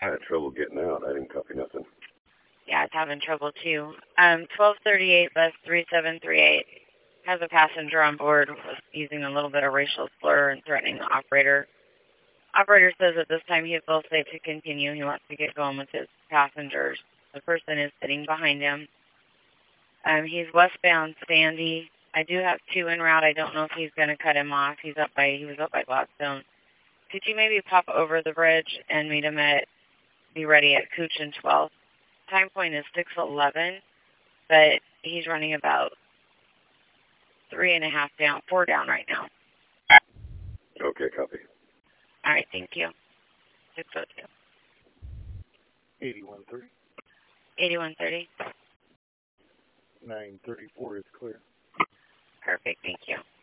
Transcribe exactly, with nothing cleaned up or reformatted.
I had trouble getting out. I didn't copy nothing. Yeah, it's having trouble too. Um, twelve thirty-eight bus three seven three eight has a passenger on board was using a little bit of racial slur and threatening the operator. Operator says at this time he feels safe to continue. He wants to get going with his passengers. The person is sitting behind him. Um, he's westbound Sandy. I do have two en route. I don't know if he's going to cut him off. He's up by he was up by Gladstone. Could you maybe pop over the bridge and meet him at be ready at Cooch and twelve? Time point is six eleven, but he's running about three and a half down, four down right now. Okay, copy. All right, thank you. six oh two. eighty-one thirty. eighty-one thirty. nine thirty-four is clear. Perfect, thank you.